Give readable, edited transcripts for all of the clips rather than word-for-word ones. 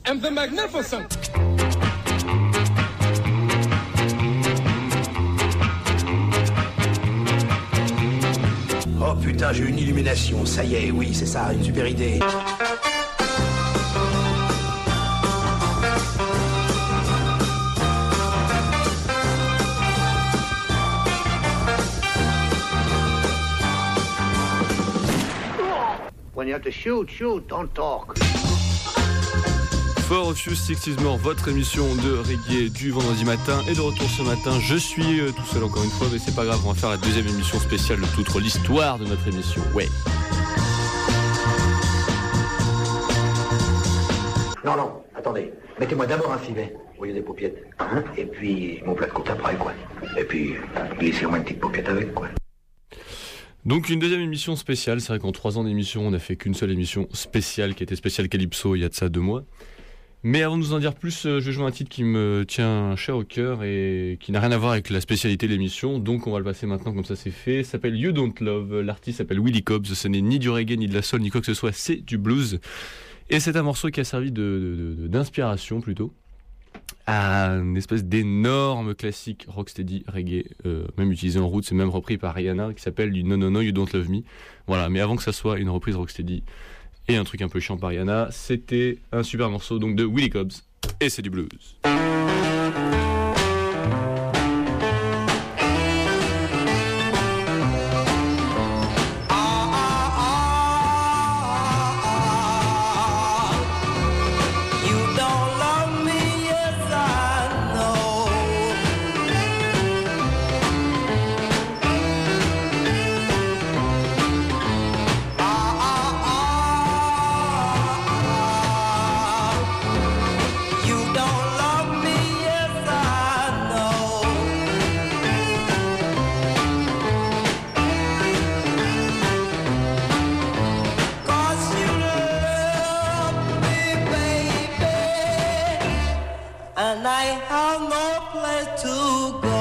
and the magnificent. Oh putain, j'ai une illumination, ça y est, oui, c'est ça, une super idée. When you have to shoot, don't talk. For a Few Six Is More, votre émission de reggae du vendredi matin est de retour ce matin. Je suis tout seul encore une fois, mais c'est pas grave, on va faire la deuxième émission spéciale de toute l'histoire de notre émission. Ouais. Non, attendez. Mettez-moi d'abord un filet au lieu des paupiètes. Hein, et puis mon plat de côte après, quoi. Et puis glissez-moi une petite paupiette avec, quoi. Donc une deuxième émission spéciale. C'est vrai qu'en 3 ans d'émission, on n'a fait qu'une seule émission spéciale qui était spéciale Calypso il y a de ça 2 mois. Mais avant de vous en dire plus, je vais jouer un titre qui me tient cher au cœur et qui n'a rien à voir avec la spécialité de l'émission. Donc on va le passer maintenant comme ça c'est fait. Ça s'appelle You Don't Love. L'artiste s'appelle Willie Cobbs. Ce n'est ni du reggae, ni de la soul, ni quoi que ce soit. C'est du blues. Et c'est un morceau qui a servi d'inspiration plutôt à une espèce d'énorme classique rocksteady reggae, même utilisé en route, c'est même repris par Rihanna, qui s'appelle du No No No You Don't Love Me. Voilà, mais avant que ça soit une reprise rocksteady et un truc un peu chiant par Rihanna, c'était un super morceau donc de Willie Cobbs, et c'est du blues. And I have no place to go.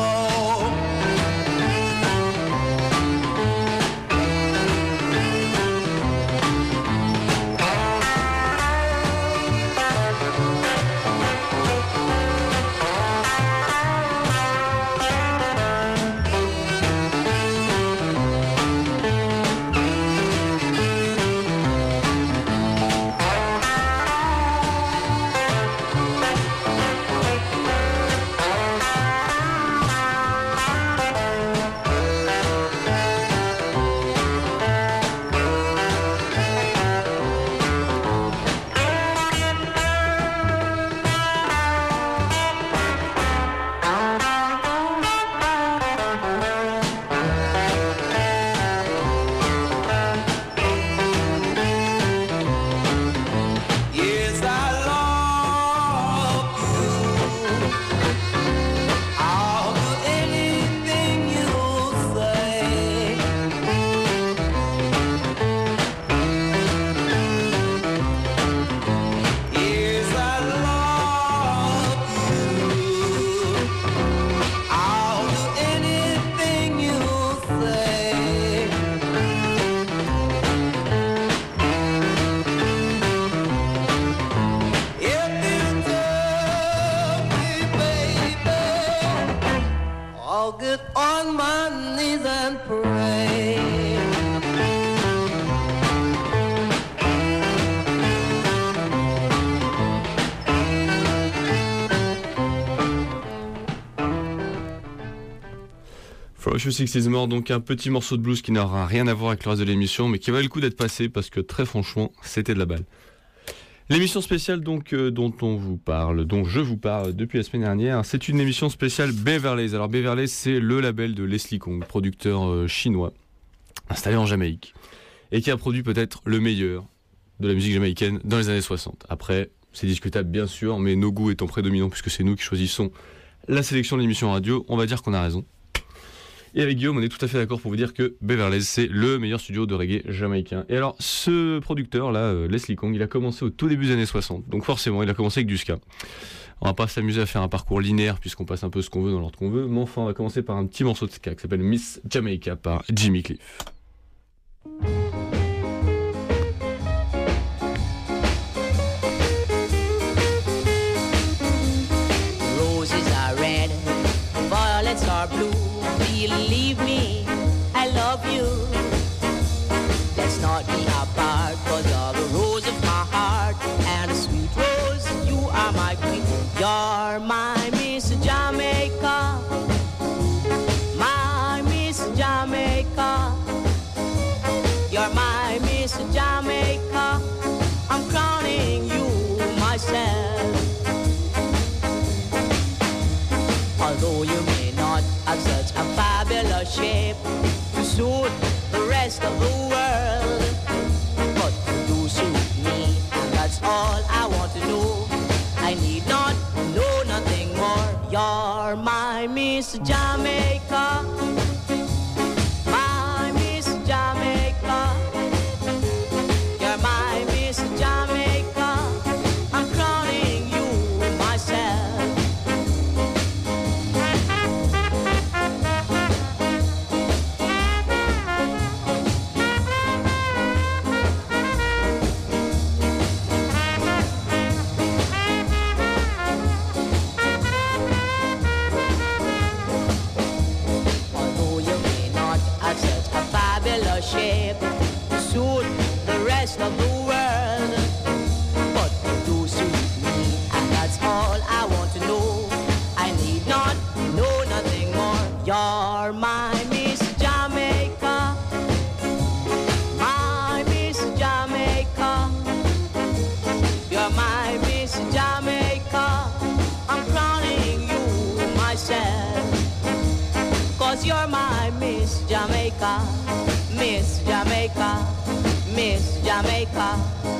For a Few Six Is More, donc un petit morceau de blues qui n'aura rien à voir avec le reste de l'émission, mais qui valait le coup d'être passé parce que très franchement, c'était de la balle. L'émission spéciale donc dont je vous parle depuis la semaine dernière, c'est une émission spéciale Beverley's. Alors Beverley's, c'est le label de Leslie Kong, producteur chinois, installé en Jamaïque, et qui a produit peut-être le meilleur de la musique jamaïcaine dans les années 60. Après, c'est discutable bien sûr, mais nos goûts étant prédominants, puisque c'est nous qui choisissons la sélection de l'émission radio, on va dire qu'on a raison. Et avec Guillaume, on est tout à fait d'accord pour vous dire que Beverley's, c'est le meilleur studio de reggae jamaïcain. Et alors, ce producteur-là, Leslie Kong, il a commencé au tout début des années 60. Donc forcément, il a commencé avec du ska. On va pas s'amuser à faire un parcours linéaire, puisqu'on passe un peu ce qu'on veut dans l'ordre qu'on veut. Mais enfin, on va commencer par un petit morceau de ska qui s'appelle Miss Jamaica par Jimmy Cliff. believe me, I love you. Let's not be apart, cause you're the rose of my heart, and a sweet rose, you are my queen. You're my Miss Jamaica, my Miss Jamaica. You're my Miss Jamaica, I'm crowning you myself. Although you may not have such a fabulous shape to suit the rest of the world, but you do suit me, and that's all I want to know. I need not know nothing more. You're my Miss Jamaica, my Miss Jamaica. You're my Miss Jamaica, I'm crowning you myself. Shape to suit the rest of the world, but you do suit me, and that's all I want to know. I need not know nothing more. You're my Miss Jamaica, my Miss Jamaica. You're my Miss Jamaica, I'm crowning you myself, cause you're my Miss Jamaica, Miss Jamaica, Miss Jamaica.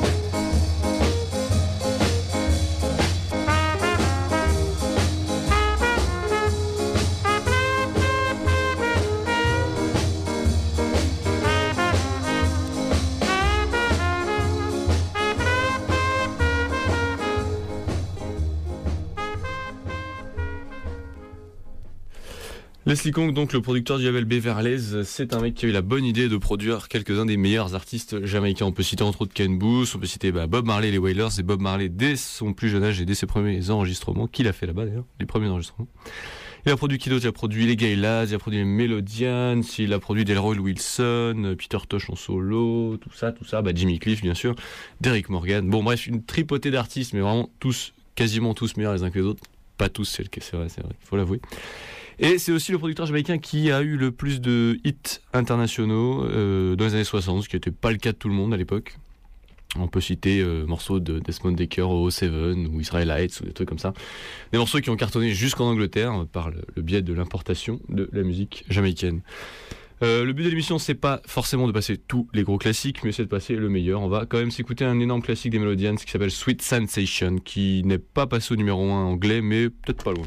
Leslie Kong, donc le producteur du label Beverly's, c'est un mec qui a eu la bonne idée de produire quelques-uns des meilleurs artistes jamaïcains. On peut citer entre autres Ken Booth, on peut citer Bob Marley et les Wailers, et Bob Marley dès son plus jeune âge et dès ses premiers enregistrements, qu'il a fait là-bas d'ailleurs, les premiers enregistrements. Il a produit qui d'autre ? Il a produit les Gaylas, il a produit les Melodians, il a produit Delroy Wilson, Peter Tosh en solo, tout ça, Jimmy Cliff bien sûr, Derrick Morgan. Bon bref, une tripotée d'artistes, mais vraiment tous, quasiment tous meilleurs les uns que les autres. Pas tous, c'est vrai, il faut l'avouer. Et c'est aussi le producteur jamaïcain qui a eu le plus de hits internationaux dans les années 60, ce qui n'était pas le cas de tout le monde à l'époque. On peut citer morceaux de Desmond Dekker, O7 ou Israel Heights ou des trucs comme ça. Des morceaux qui ont cartonné jusqu'en Angleterre par le biais de l'importation de la musique jamaïcaine. Le but de l'émission, c'est pas forcément de passer tous les gros classiques, mais c'est de passer le meilleur. On va quand même s'écouter un énorme classique des Melodians qui s'appelle Sweet Sensation, qui n'est pas passé au numéro 1 anglais, mais peut-être pas loin.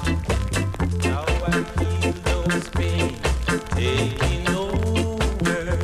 Taking over.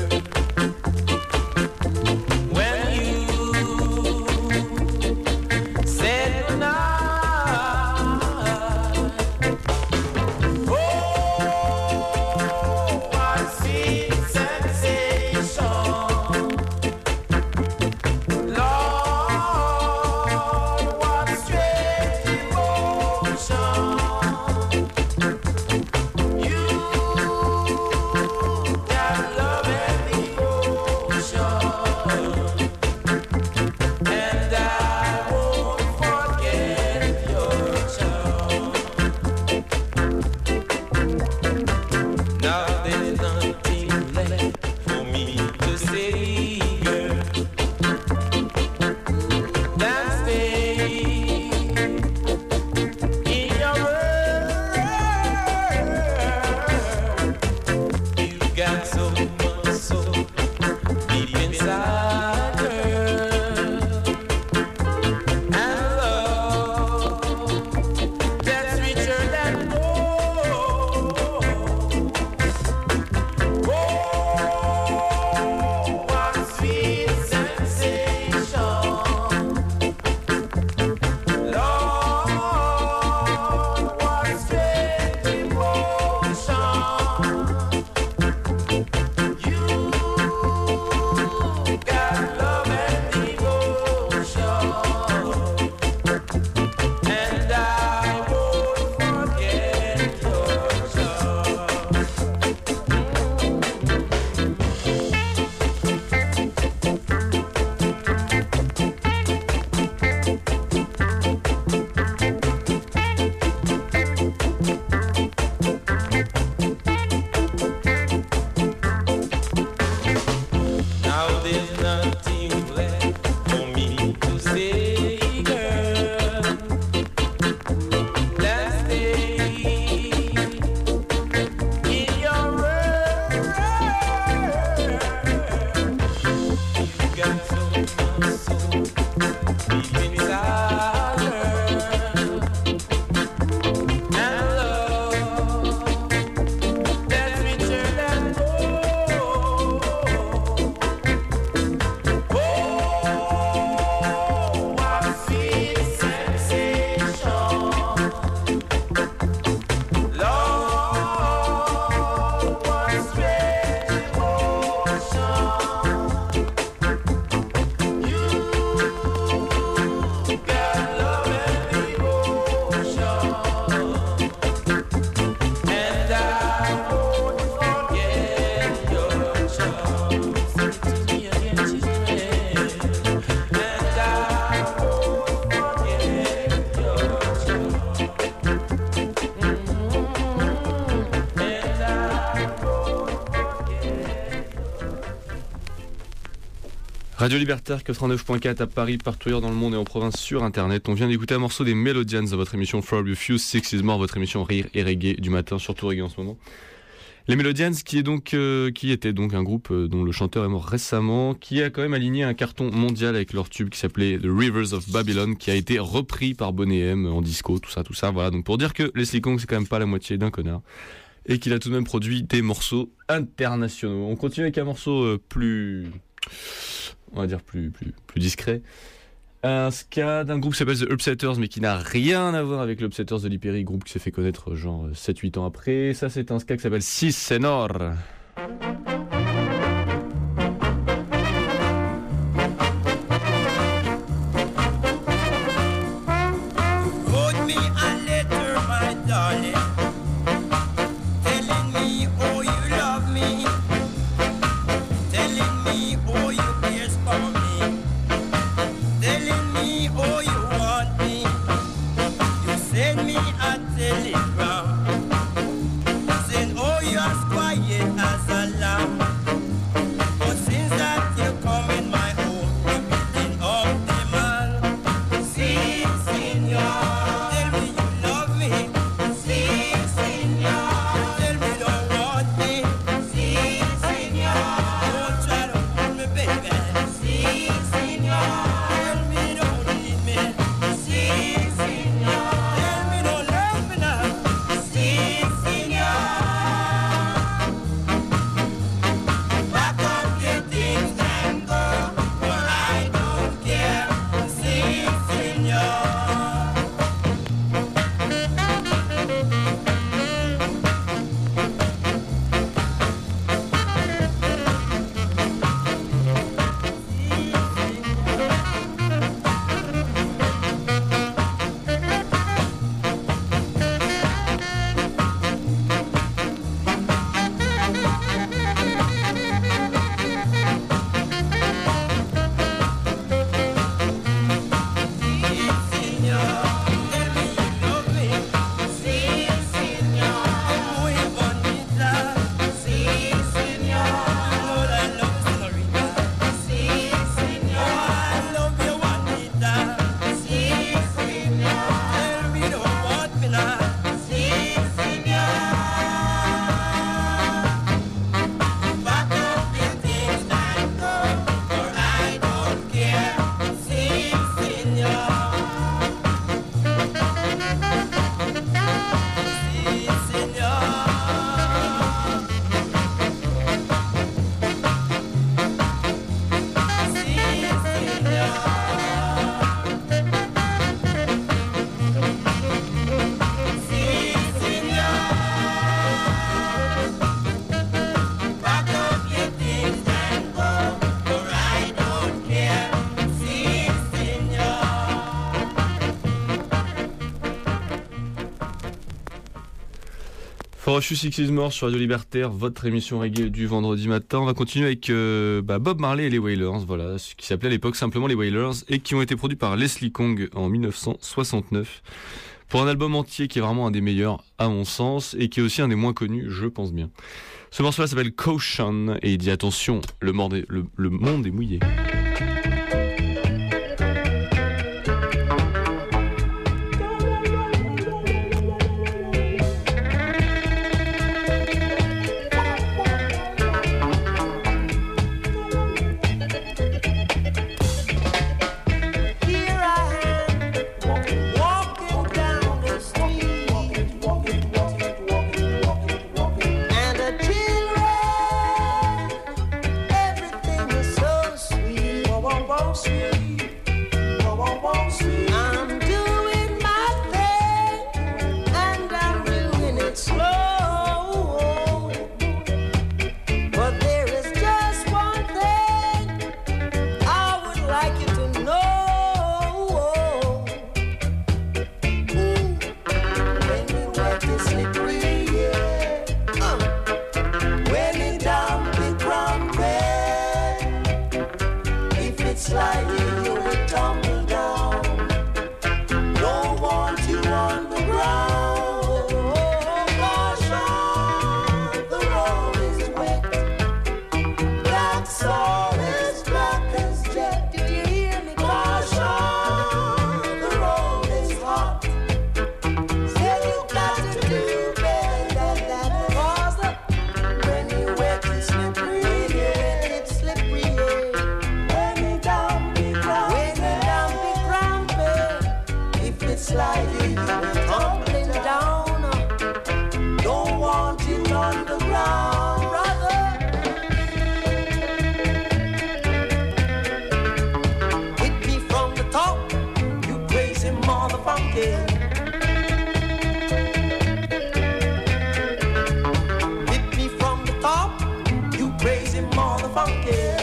Radio Libertaire 89.4 à Paris, partout ailleurs dans le monde et en province sur internet. On vient d'écouter un morceau des Melodians dans votre émission For You Fuse 6 is More, votre émission rire et reggae du matin, surtout reggae en ce moment. Les Melodians qui était donc un groupe dont le chanteur est mort récemment, qui a quand même aligné un carton mondial avec leur tube qui s'appelait The Rivers of Babylon, qui a été repris par Boney M en disco, tout ça. Voilà, donc pour dire que Leslie Kong c'est quand même pas la moitié d'un connard. Et qu'il a tout de même produit des morceaux internationaux. On continue avec un morceau plus discret. Un ska d'un groupe qui s'appelle The Upsetters, mais qui n'a rien à voir avec l'Upsetters de Lee Perry, groupe qui s'est fait connaître genre 7-8 ans après. Ça, c'est un ska qui s'appelle Si Senor. For You Six Is More sur Radio Libertaire, votre émission reggae du vendredi matin. On va continuer avec Bob Marley et les Wailers, voilà, ce qui s'appelait à l'époque simplement les Wailers, et qui ont été produits par Leslie Kong en 1969, pour un album entier qui est vraiment un des meilleurs à mon sens, et qui est aussi un des moins connus, je pense bien. Ce morceau-là s'appelle Caution, et il dit attention, le monde est mouillé. Everything is so sweet. on the ground, brother. Hit me from the top, you crazy motherfucker. Hit me from the top, you crazy motherfucker.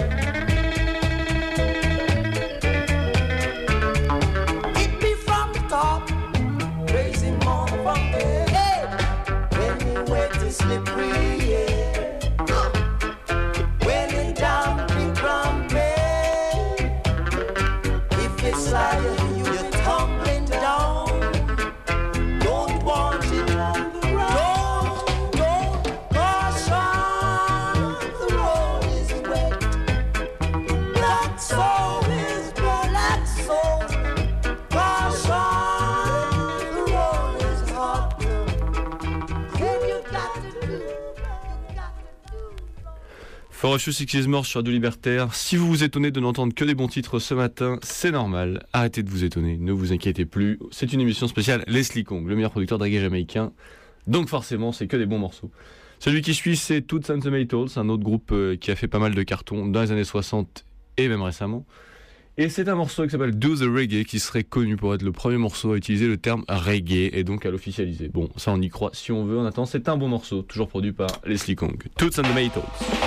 Hit me from the top, crazy motherfucker. Hey, when you wet is slippery, yeah. When you're down, you crumble. If you slide, you're tumbling down. Don't want it on the road. Don't caution. The road is wet. Black soul is black soul. Caution. The road is hot. Then you got to do. Ferocious Six Morts sur Radio Libertaire. Si vous vous étonnez de n'entendre que des bons titres ce matin, c'est normal. Arrêtez de vous étonner, ne vous inquiétez plus. C'est une émission spéciale Leslie Kong, le meilleur producteur de reggae jamaïcain. Donc forcément, c'est que des bons morceaux. Celui qui suit, c'est Toots and the Maytals, un autre groupe qui a fait pas mal de cartons dans les années 60 et même récemment. Et c'est un morceau qui s'appelle Do the Reggae, qui serait connu pour être le premier morceau à utiliser le terme reggae et donc à l'officialiser. Bon, ça on y croit si on veut. En attendant, c'est un bon morceau, toujours produit par Leslie Kong. Toots and the Maytals.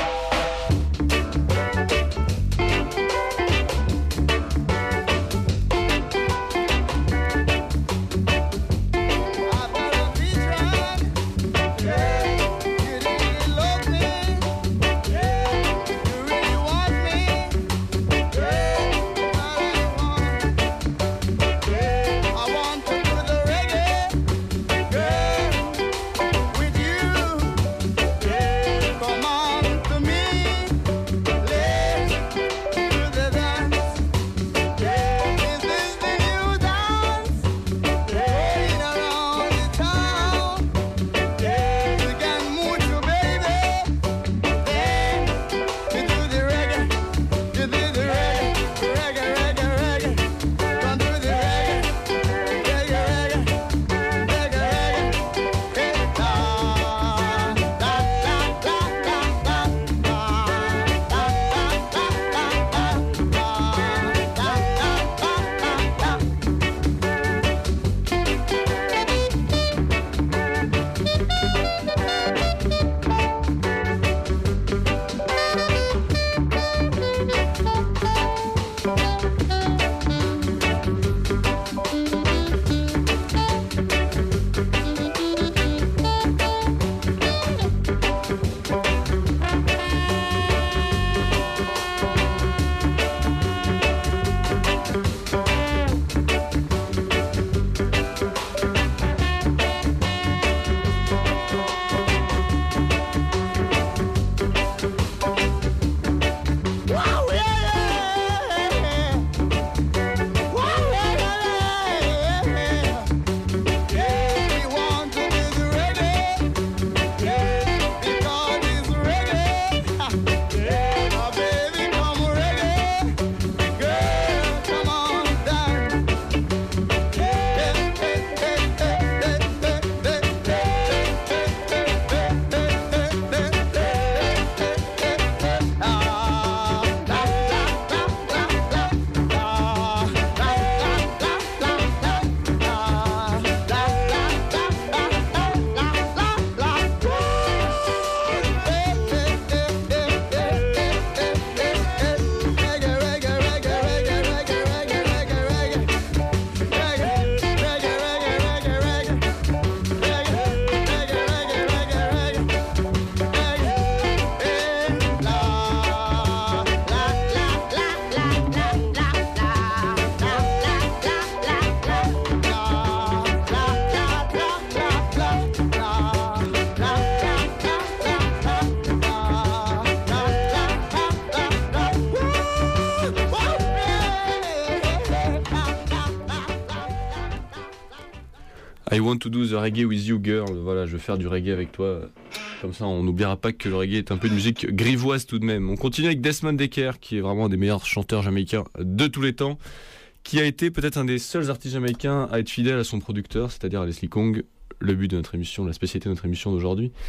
I want to do the reggae with you girl. Voilà, je veux faire du reggae avec toi. Comme ça, on n'oubliera pas que le reggae est un peu une musique grivoise tout de même. On continue avec Desmond Dekker, qui est vraiment un des meilleurs chanteurs jamaïcains de tous les temps, qui a été peut-être un des seuls artistes jamaïcains à être fidèle à son producteur, c'est-à-dire à Leslie Kong, le but de notre émission, la spécialité de notre émission d'aujourd'hui.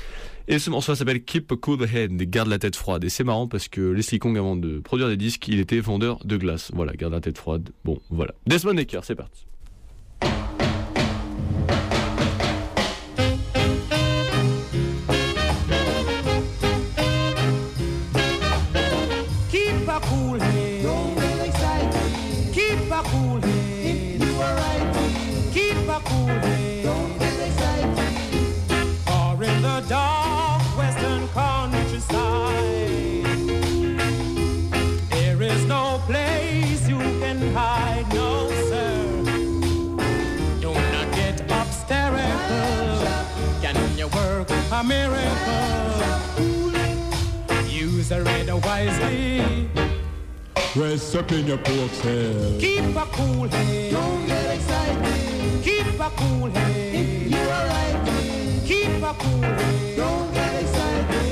Et ce morceau s'appelle Keep a Cool Head, garde la tête froide. Et c'est marrant parce que Leslie Kong, avant de produire des disques, il était vendeur de glace. Voilà, garde la tête froide. Bon, voilà. Desmond Dekker, c'est parti. Keep a cool head. Don't get excited. Keep a cool head. You are right. Keep a cool head. Don't get excited. Or in the dark western countryside, there is no place you can hide, no sir. Do not get hysterical. Can you work a miracle? Use the red wisely. Rest up in your pork cell. Keep a cool head. Don't get excited. Keep a cool head. You are right. Keep a cool head. Don't get excited.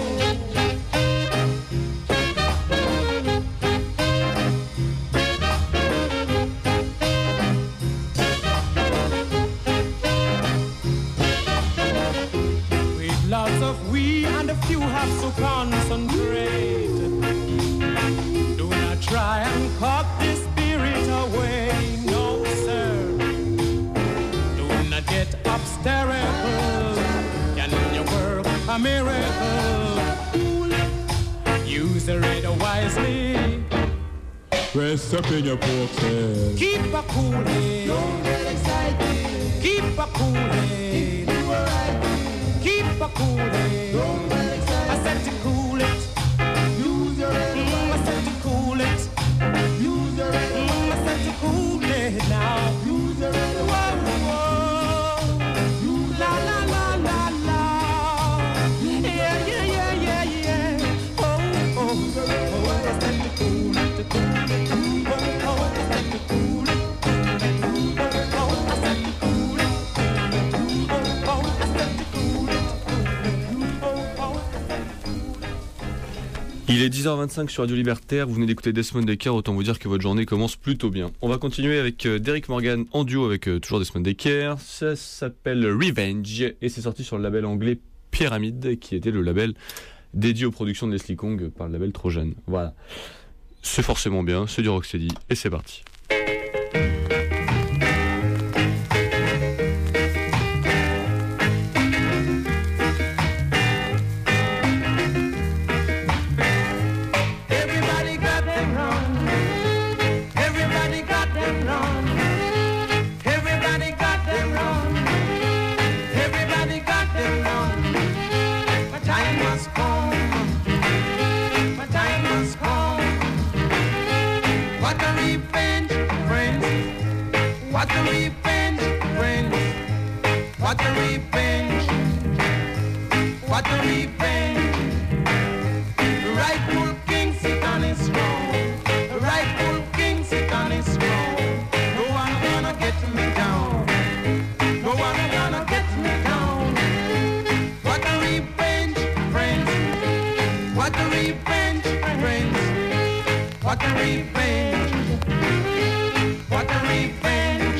With lots of we and a few have to concentrate. Do not try and cut the spirit away, no sir. Do not get hysterical. Can you work a miracle? Use the red wisely. Rest up in your pork cell. Keep a cool head. Don't get excited. Keep a cool head. You are right. Keep a cool head. Don't get excited. I said to cool it. Use your red I said to cool it. Use your red I said to cool it now. Use your red whoa, whoa. Use la la la la la. Yeah, yeah, yeah, yeah, yeah. Oh, oh, oh. I said to cool it, to cool it. Oh, oh, I said to cool it. Oh, oh, I said to cool it. Oh, oh, I said to cool it. Oh, oh, I said to cool it. Il est 10h25 sur Radio Libertaire, vous venez d'écouter Desmond Dekker, autant vous dire que votre journée commence plutôt bien. On va continuer avec Derrick Morgan en duo avec toujours Desmond Dekker, ça s'appelle Revenge et c'est sorti sur le label anglais Pyramid qui était le label dédié aux productions de Leslie Kong par le label Trojan. Voilà, c'est forcément bien, c'est du rocksteady et c'est parti. Everybody got them wrong. Everybody got them wrong. Everybody got them wrong. Everybody got them wrong. My time must come. My time must come. What a revenge, friends. What a revenge, friends. What a revenge. What a revenge. The rightful king sit on his throne. The rightful king sit on his throne. No one gonna get me down. No one gonna get me down. What a revenge, friends. What a revenge, friends. What a revenge. What a revenge.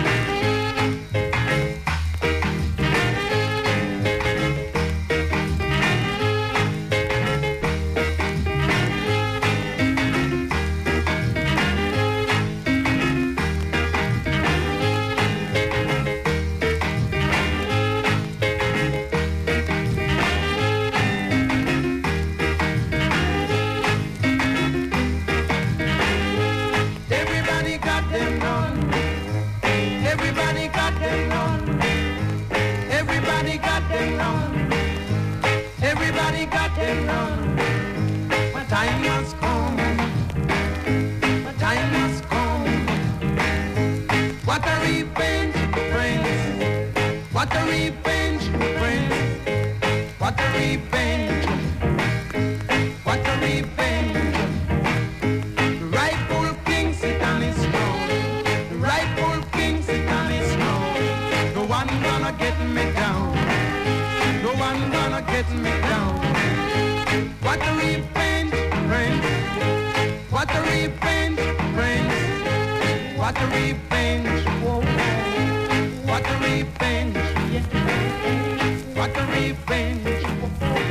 Everybody got them done. Everybody got them done. Everybody got them done. Everybody got them done. My time must come. My time must come. What a revenge, friends. What a revenge, friends. What a revenge. What a revenge. The rightful king sit on his throne. The rightful king sit on his throne. No one gonna get me down. No one gonna get me down. What a revenge, friends. What a revenge, friends. What a revenge. Whoa. What a revenge. What a revenge.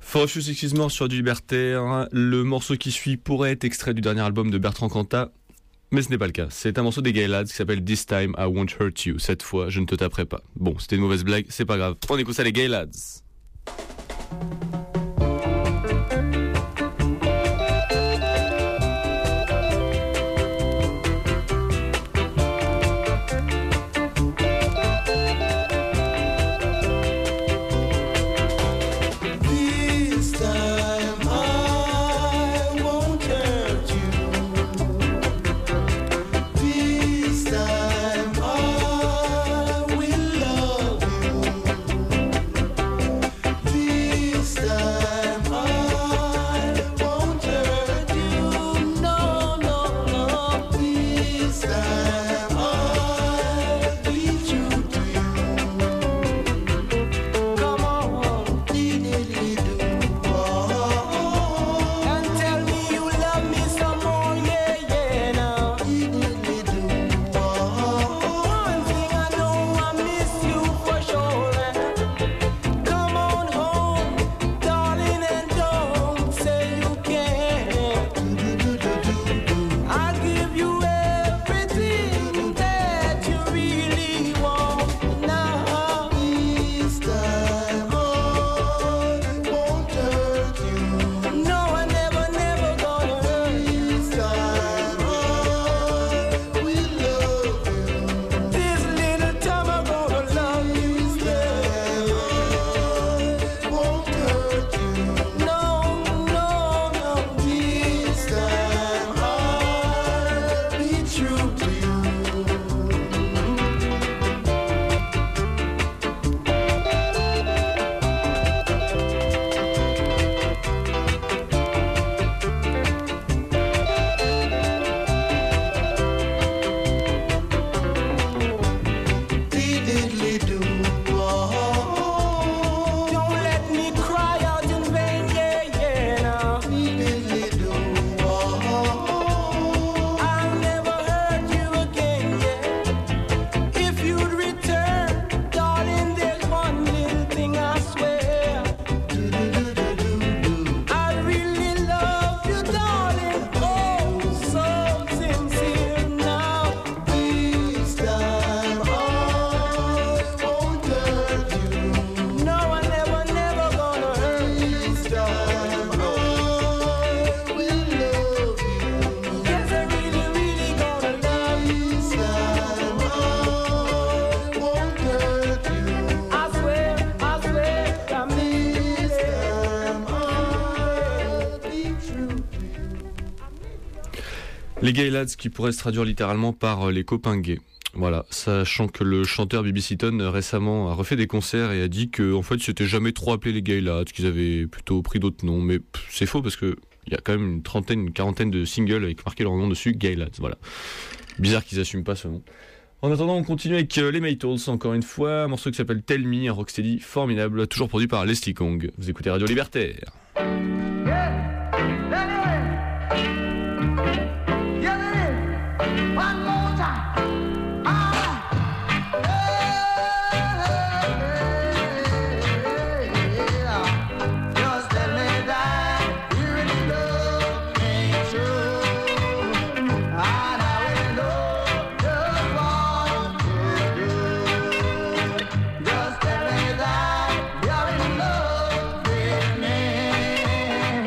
For a Few Sexes More sur du Libertaire. Le morceau qui suit pourrait être extrait du dernier album de Bertrand Cantat, mais ce n'est pas le cas. C'est un morceau des Gay Lads qui s'appelle This Time I Won't Hurt You. Cette fois, je ne te taperai pas. Bon, c'était une mauvaise blague, c'est pas grave. On écoute ça, les Gay Lads. Les Gay Lads qui pourraient se traduire littéralement par les copains gays. Voilà, sachant que le chanteur Bibi Seaton récemment a refait des concerts et a dit que en fait c'était jamais trop appelé les Gay Lads, qu'ils avaient plutôt pris d'autres noms, mais c'est faux parce que il y a quand même une quarantaine de singles avec marqué leur nom dessus, Gay Lads, voilà. Bizarre qu'ils assument pas ce nom. En attendant, on continue avec les Maytals, encore une fois, un morceau qui s'appelle Tell Me, un rocksteady formidable, toujours produit par Leslie Kong. Vous écoutez Radio Libertaire. Just tell me that you're in love with me.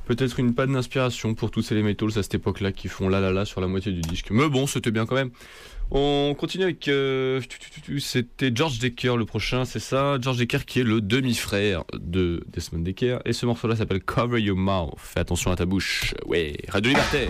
Peut-être une panne d'inspiration pour tous ces Metals à cette époque-là qui font la sur la moitié du disque. Mais bon, c'était bien quand même. On continue avec... c'était George Decker le prochain, c'est ça. George Decker qui est le demi-frère de Desmond Decker. Et ce morceau-là s'appelle Cover Your Mouth. Fais attention à ta bouche. Ouais, Radio Liberté.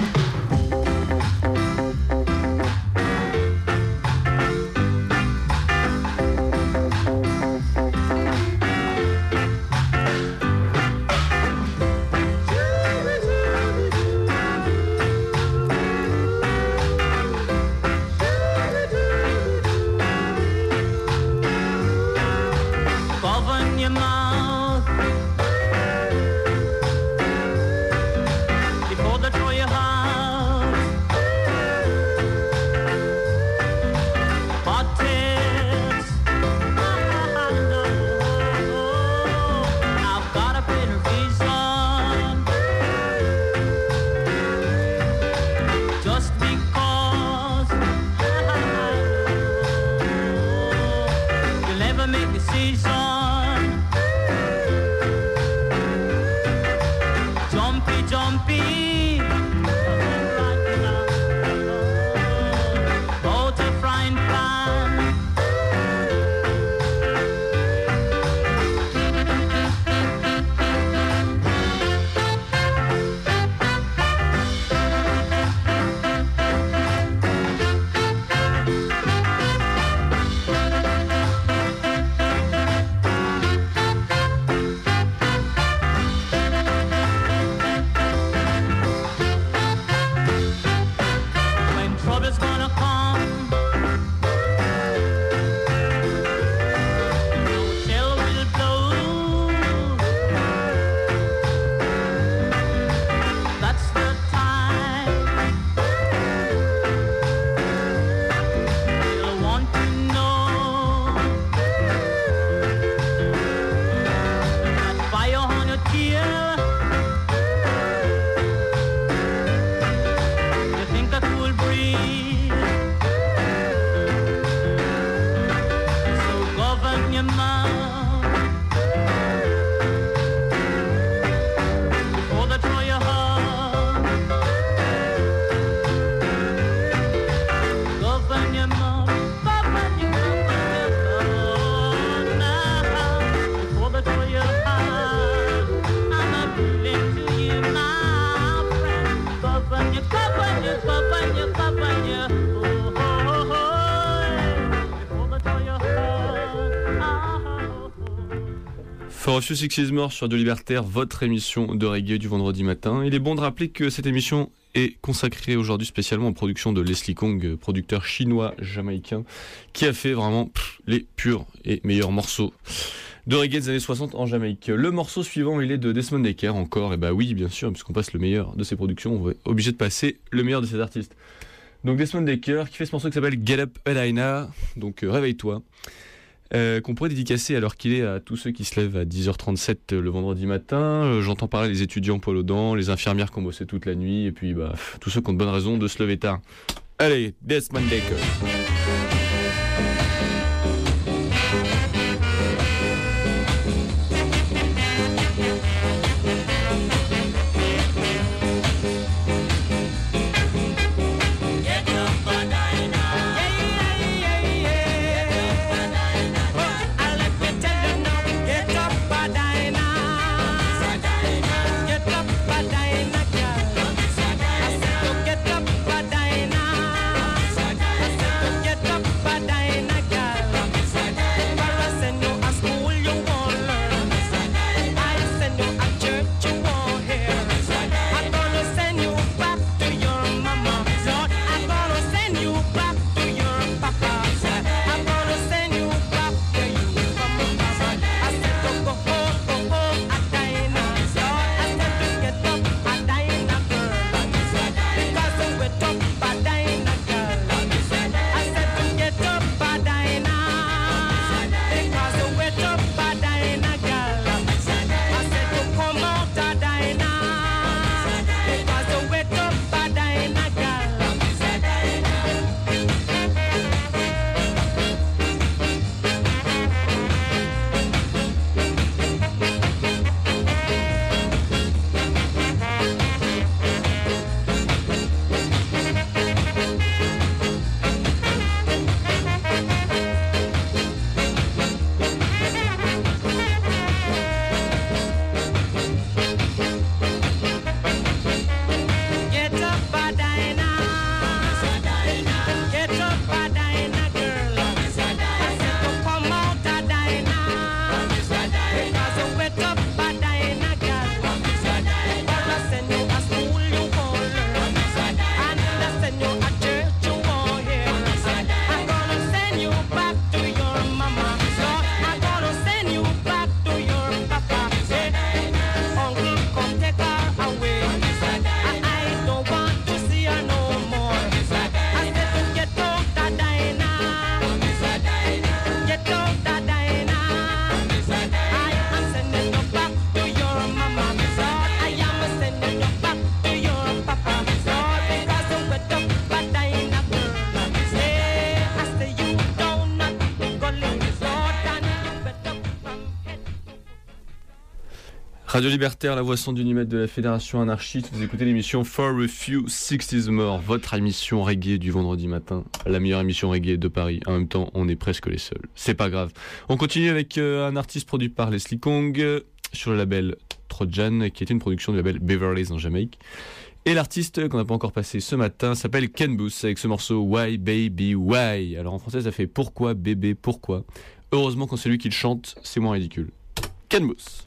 For a Few Sixes More sur Radio Libertaire, votre émission de reggae du vendredi matin. Il est bon de rappeler que cette émission est consacrée aujourd'hui spécialement aux productions de Leslie Kong, producteur chinois-jamaïcain, qui a fait vraiment les purs et meilleurs morceaux de reggae des années 60 en Jamaïque. Le morceau suivant, il est de Desmond Decker encore, et bah oui, bien sûr, puisqu'on passe le meilleur de ses productions, on est obligé de passer le meilleur de ses artistes. Donc Desmond Decker qui fait ce morceau qui s'appelle Get Up Edina, donc réveille-toi. Qu'on pourrait dédicacer alors qu'il est à tous ceux qui se lèvent à 10h37 le vendredi matin. J'entends parler les étudiants Paul Audan, les infirmières qui ont bossé toute la nuit, et puis tous ceux qui ont de bonnes raisons de se lever tard. Allez, Desmond Decker. Get up, Radio Libertaire, la voix sans d'unimètre de la Fédération Anarchiste. Vous écoutez l'émission For a Few 60s More, votre émission reggae du vendredi matin, la meilleure émission reggae de Paris. En même temps, on est presque les seuls. C'est pas grave. On continue avec un artiste produit par Leslie Kong sur le label Trojan, qui est une production du label Beverly's en Jamaïque. Et l'artiste qu'on n'a pas encore passé ce matin s'appelle Ken Boothe avec ce morceau Why Baby Why. Alors en français, ça fait pourquoi bébé pourquoi. Heureusement quand c'est lui qui le chante, c'est moins ridicule. Ken Boothe.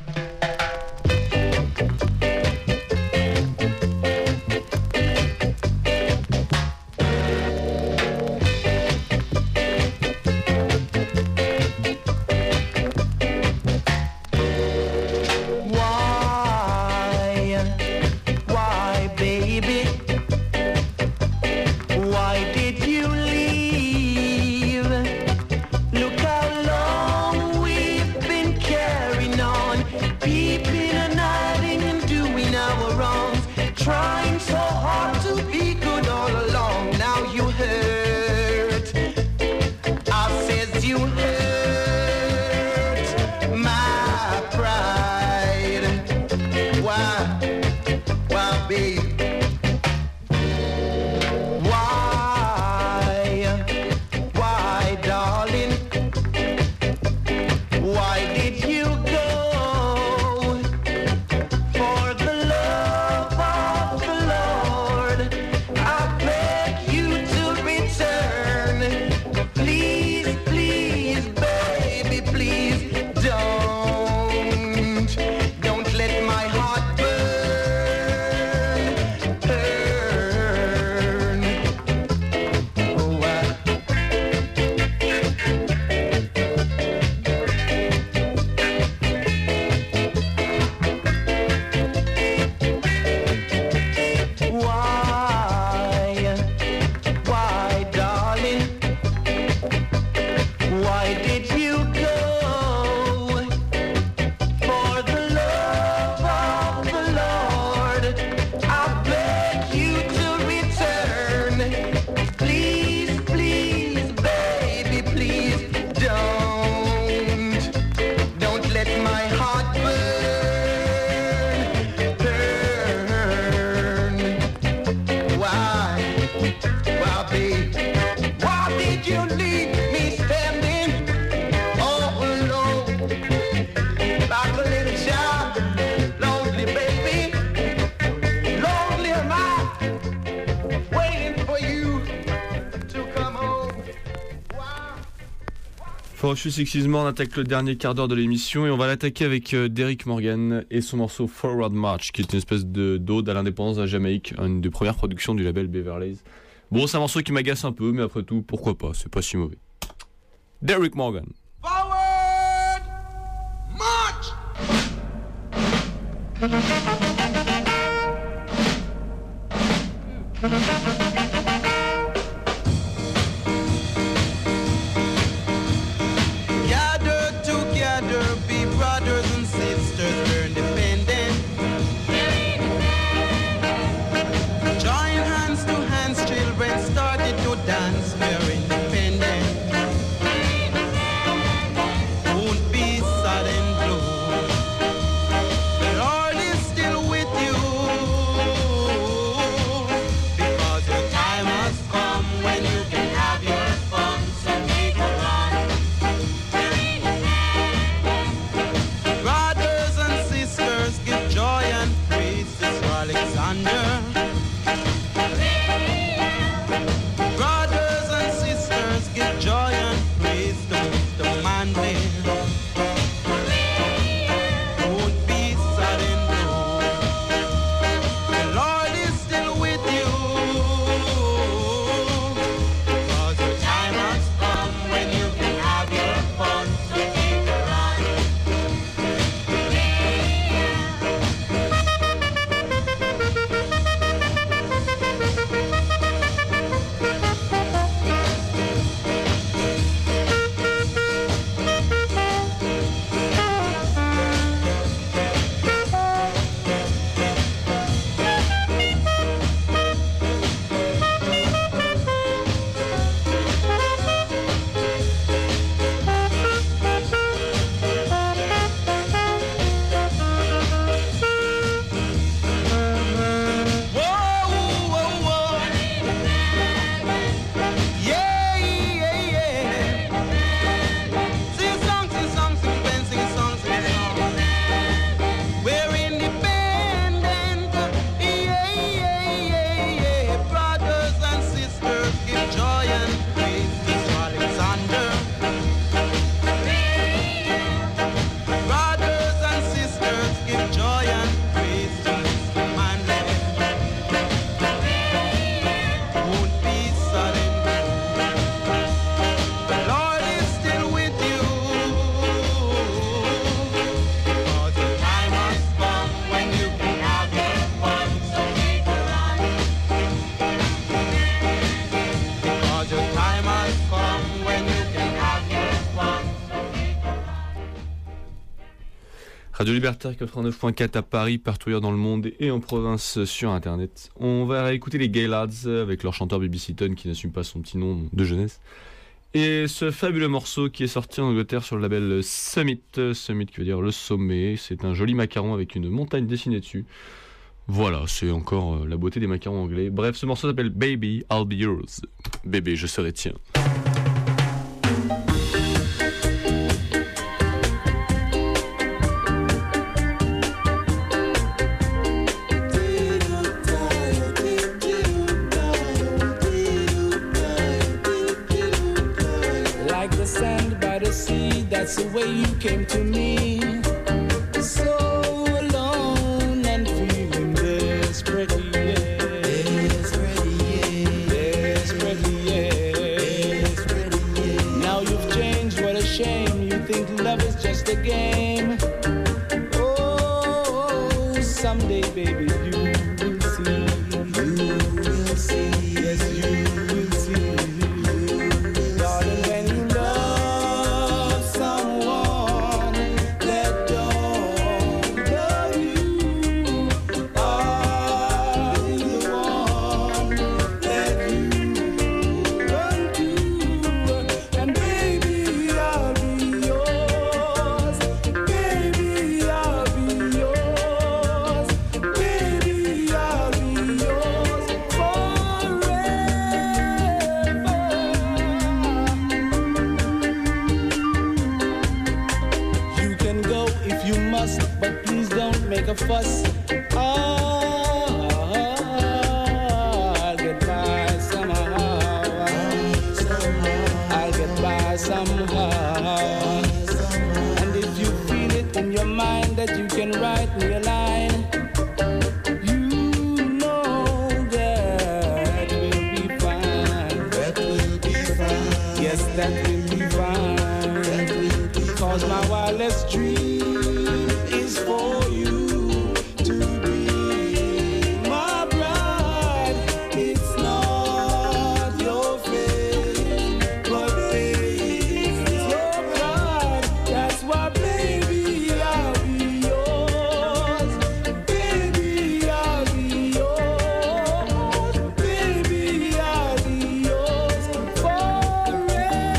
For Few 60s More, on attaque le dernier quart d'heure de l'émission et on va l'attaquer avec Derrick Morgan et son morceau Forward March, qui est une espèce d'ode à l'indépendance de la Jamaïque, une des premières productions du label Beverly's. Bon, c'est un morceau qui m'agace un peu, mais après tout, pourquoi pas, c'est pas si mauvais. Derrick Morgan. Forward march! The Lord is still with you because Radio Libertaire 89.4 à Paris, partout ailleurs dans le monde et en province sur internet. On va écouter les Gay Lads avec leur chanteur Baby Seaton qui n'assume pas son petit nom de jeunesse. Et ce fabuleux morceau qui est sorti en Angleterre sur le label Summit qui veut dire le sommet. C'est un joli macaron avec une montagne dessinée dessus. Voilà, c'est encore la beauté des macarons anglais. Bref, ce morceau s'appelle Baby, I'll Be Yours. Bébé, je serai tien. That's the way you came to me, so alone and feeling desperate, yeah. Desperate, yeah. Desperate, yeah. Desperate, yeah. Now you've changed, what a shame. You think love is just a game. Oh, someday, baby, you will see. You will see. Yes, you will see. Darling, when you love someone that don't love you, I'll be the one that you run to. And baby, I'll be yours. Baby, I'll be yours. Baby, I'll be yours forever. You can go if you must, but please don't make a fuss. I'll get by somehow. I'll get by somehow. And if you feel it in your mind that you can write me a line, you know that will be fine. That will be fine. Yes, that will be fine. That will be fine. 'Cause my wildest dream is for you to be my bride. It's not your fate, but baby, it's your pride. That's why, baby, I'll be yours. Baby, I'll be yours. Baby, I'll be yours forever.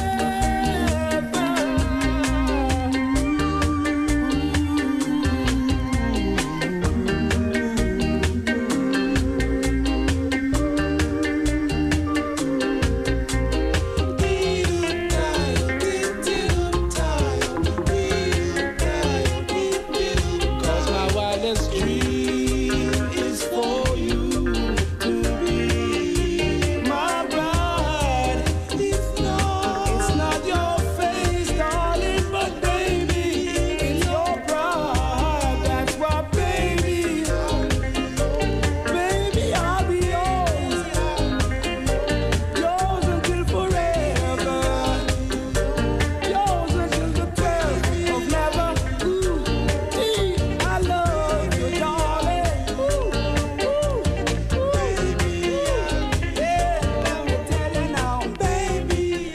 Cause my wildest dream is for you to be my bride. It's not your face, darling, but baby, it's your pride. That's why, baby, baby, I'll be yours. Yours until forever. Yours until the death of never. Ooh, I love you, darling. Ooh, baby, yeah, let me tell you now, baby,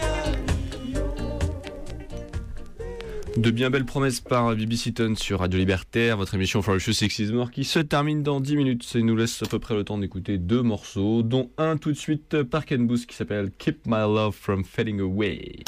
De bien belles promesses par Baby Seaton sur Radio Libertaire, votre émission For a Few Sixties More qui se termine dans 10 minutes. Ça nous laisse à peu près le temps d'écouter 2 morceaux, dont un tout de suite par Ken Booth qui s'appelle Keep My Love From Fading Away.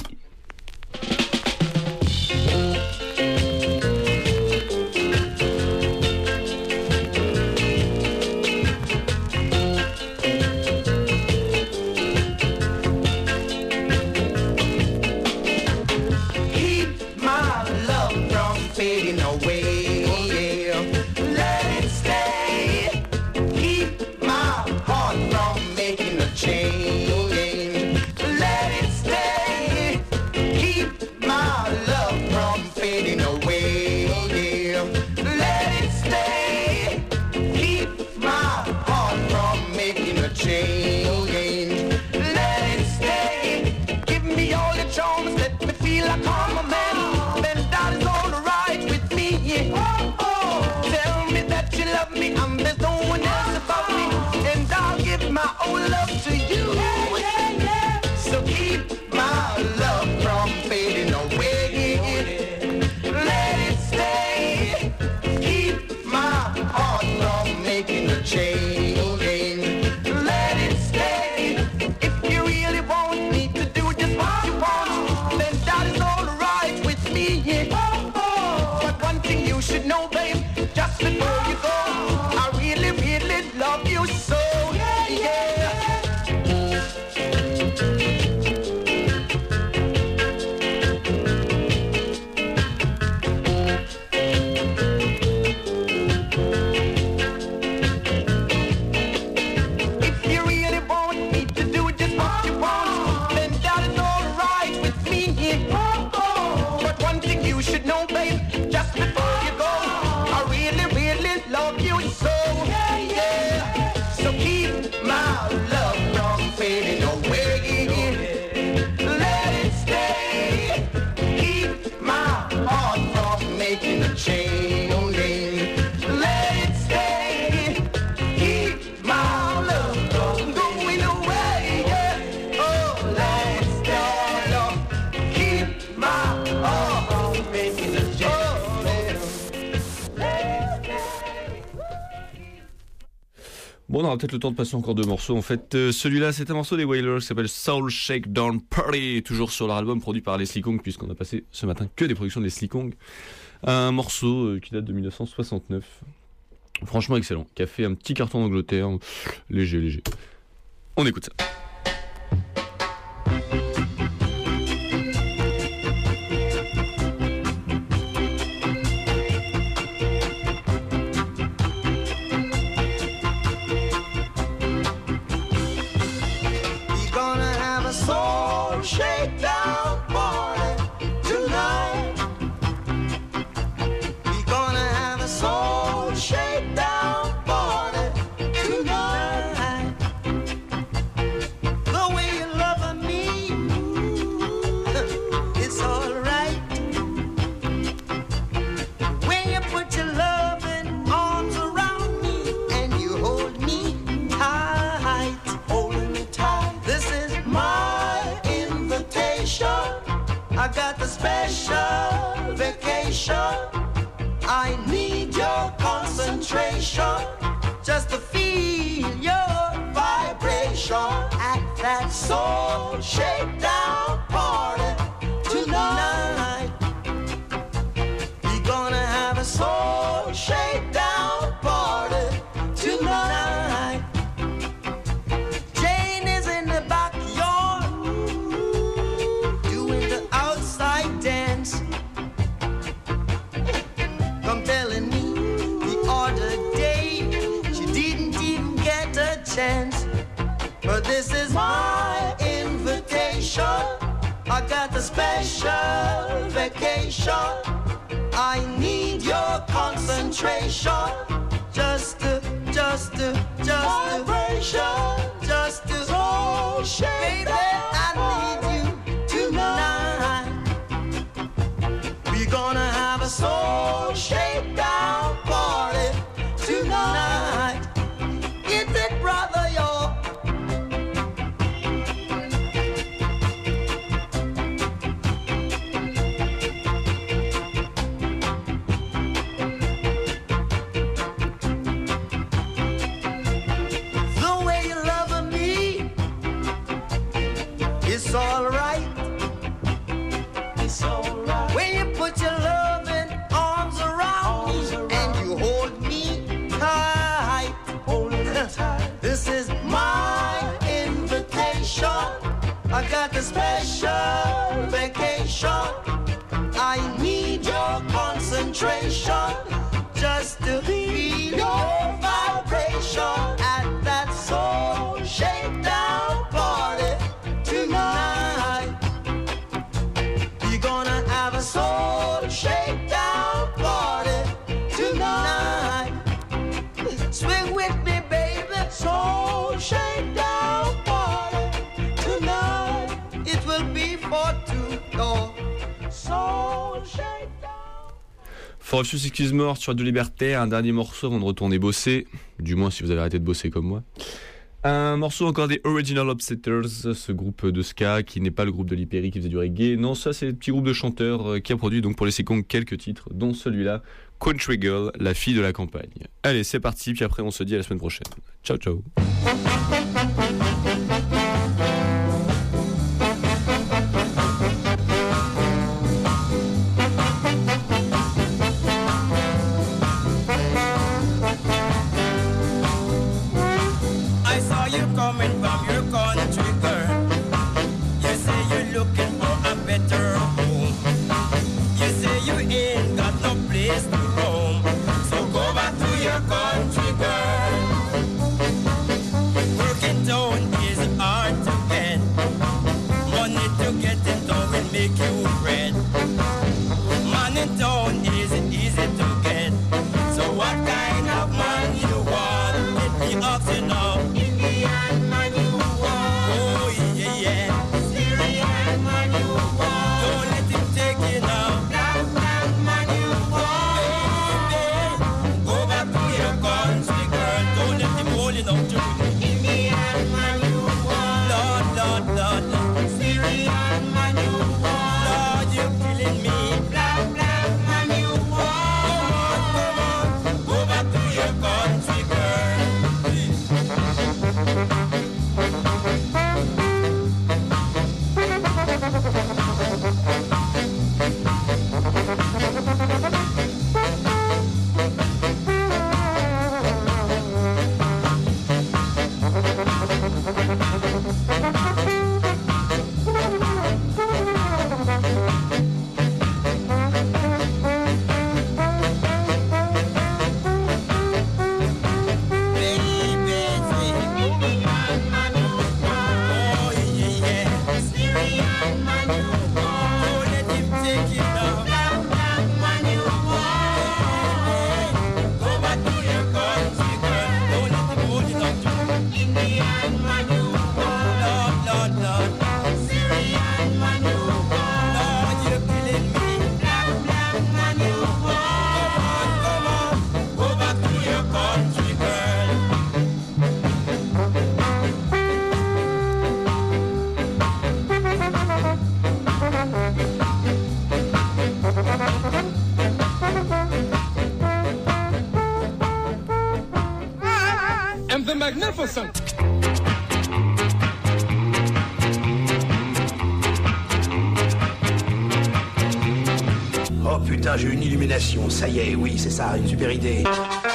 Keep my love from fading away. Let it stay. Keep my heart from making a change. Let it stay. my love from fading away. Let it stay. Keep my heart from making a change. Let it stay. Keep my love from going away. Oh, let it stay. Keep my heart from making a change. Bon, on aura peut-être le temps de passer encore 2 morceaux. En fait, celui-là, c'est un morceau des Wailers qui s'appelle Soul Shakedown Party, toujours sur leur album produit par Leslie Kong, puisqu'on a passé ce matin que des productions de Leslie Kong. Un morceau qui date de 1969. Franchement excellent, qui a fait un petit carton d'Angleterre. Léger. On écoute ça. Soul shakedown party tonight. We're gonna have a soul shakedown party tonight. The way you love me, it's alright. When you put your loving arms around me and you hold me tight, holding me tight. This is my I got the special vacation. I need your concentration just to feel your vibration at that soul shakedown party tonight. We're gonna have a soul shakedown party tonight. Jane is in the backyard doing the outside dance. Come telling me the other day she didn't even get a chance. But this is my invitation. I got the special vacation. I need your concentration. Just to soul shake. Baby, I need you tonight. We're gonna have a soul shakedown party tonight. Get it, brother, y'all. The way you love me, it's alright. It's alright. When you put your loving arms around me and you hold me tight, this is my invitation. I got the special vacation. I need your concentration just to feel your vibration at that soul shakedown party tonight. We're gonna have a soul shakedown party tonight. Swing with me, baby. Soul shakedown party tonight. It will be for two. Oh, soul shakedown. For Few Excuse More sur Radio Liberté, un dernier morceau avant de retourner bosser, du moins si vous avez arrêté de bosser comme moi. Un morceau encore des Original Upsetters, ce groupe de ska qui n'est pas le groupe de Lee Perry qui faisait du reggae. Non, ça c'est le petit groupe de chanteurs qui a produit donc pour les Seconds quelques titres, dont celui-là, Country Girl, la fille de la campagne. Allez, c'est parti, puis après on se dit à la semaine prochaine. Ciao, ciao. I saw you coming from your country, girl. You say you're looking for a better home. You say you ain't got no place to roam. So go back to your country, girl. Working town is hard to get. Money to get in town will make you red. Man in town isn't easy to get. So what kind of man you want? Let me ask you now. listen. Oh putain, j'ai une illumination, ça y est, oui, c'est ça, une super idée.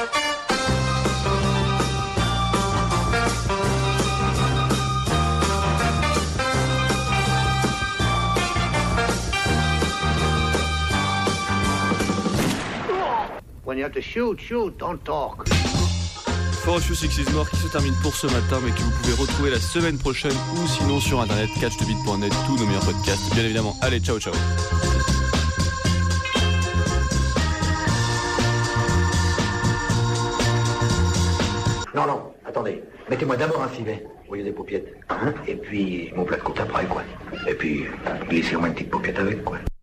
When you have to shoot, don't talk. For You Six Is More qui se termine pour ce matin, mais que vous pouvez retrouver la semaine prochaine ou sinon sur internet, catchthebeat.net, tous nos meilleurs podcasts, bien évidemment. Allez, ciao, ciao. Non, attendez. Mettez-moi d'abord un civet au lieu des paupiètes. Et puis mon plat de côte après, quoi. Et puis glissez-moi une petite paupiette avec, quoi.